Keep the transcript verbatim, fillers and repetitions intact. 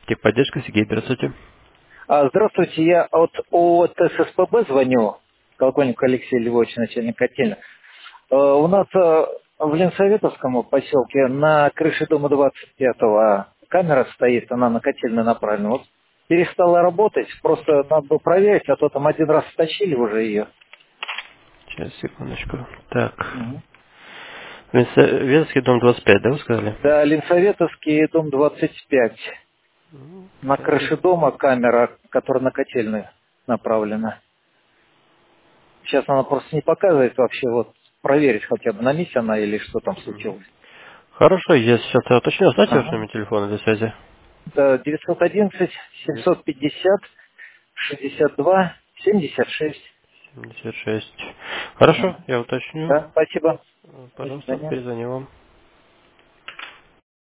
Техподдержка, Сергей, здравствуйте. А, Здравствуйте, я от ООО ТССПБ звоню, Колокольник Алексей Львович, начальник котельной. Э, У нас э, в Ленсоветовском поселке на крыше дома двадцать пятого камера стоит, она на котельную направлена. Вот перестала работать, просто надо было проверить, а то там один раз стащили уже ее. Сейчас, секундочку. Так. Мгм. Ветский дом двадцать пять, да, вы сказали? Да, Ленсоветовский дом двадцать пять. На Так. крыше дома камера, которая на котельную направлена. Сейчас она просто не показывает вообще, вот проверить хотя бы, на месте она или что там Мгм. случилось. Хорошо, я сейчас уточню. Знаете ваш Ага. номер телефона для связи? Да, девятьсот одиннадцать Девять семьсот пятьдесят шестьдесят два семьдесят шесть. семьдесят шесть. Хорошо, Ага. я уточню. Да, спасибо. До Пожалуйста, свидания. перезвоню вам.